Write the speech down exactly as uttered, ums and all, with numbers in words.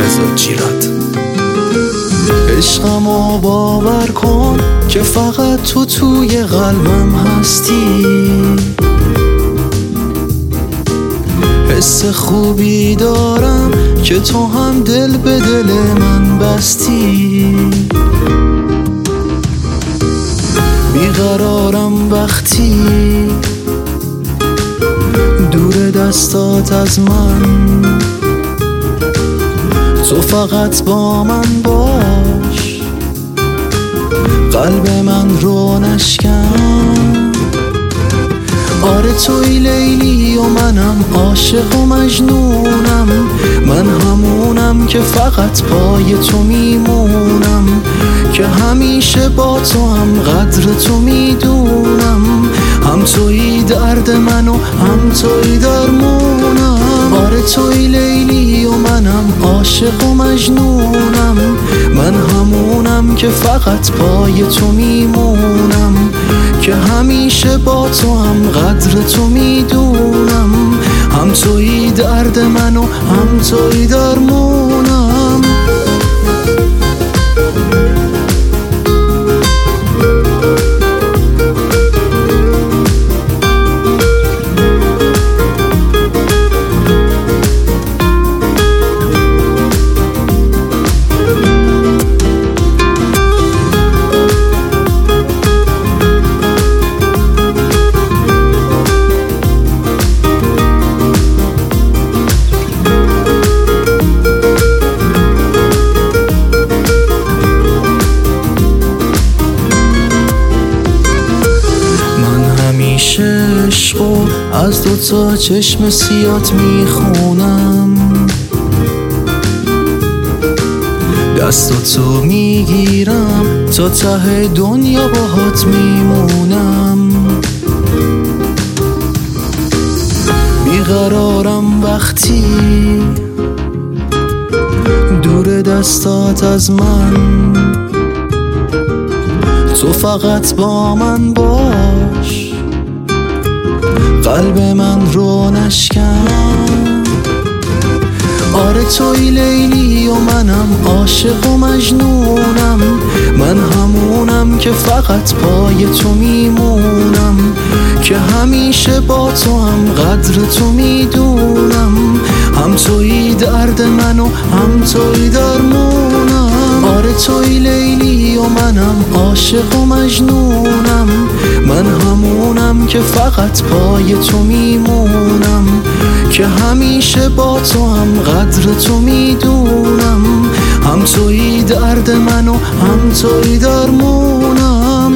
بذار جیرت. عشقمو باور کن که فقط تو توی قلبم هستی. حس خوبی دارم که تو هم دل به دل من بستی. بیقرارم وقتی دور دستات از من، تو فقط با من باش، قلب من رو نشکن. آره توی لیلی و منم عاشق و مجنونم، من همونم که فقط پای تو میمونم، که همیشه با تو هم قدر تو میدونم. هم توی درد من و هم توی درمونم. آره توی لیلی و منم عاشق و مجنونم، من همونم که فقط پای تو میمونم، که همیشه با تو هم قدر تو میدونم. هم توی درد من و هم توی درمونم. عشقو از دو تا چشم سیات میخونم، دستاتو میگیرم تا ته دنیا باهات میمونم. بیقرارم وقتی دور دستات از من، تو فقط با من باش، قلب من رو نشکن. آره توی لیلی و منم عاشق و مجنونم، من همونم که فقط پای تو میمونم، که همیشه با تو هم قدر تو میدونم. هم توی درد من و هم توی درمونم. آره توی لیلی و منم عاشق و مجنونم، من همونم که فقط پای تو میمونم، که همیشه با تو هم قدر تو میدونم. هم توی درد من و هم توی درمونم.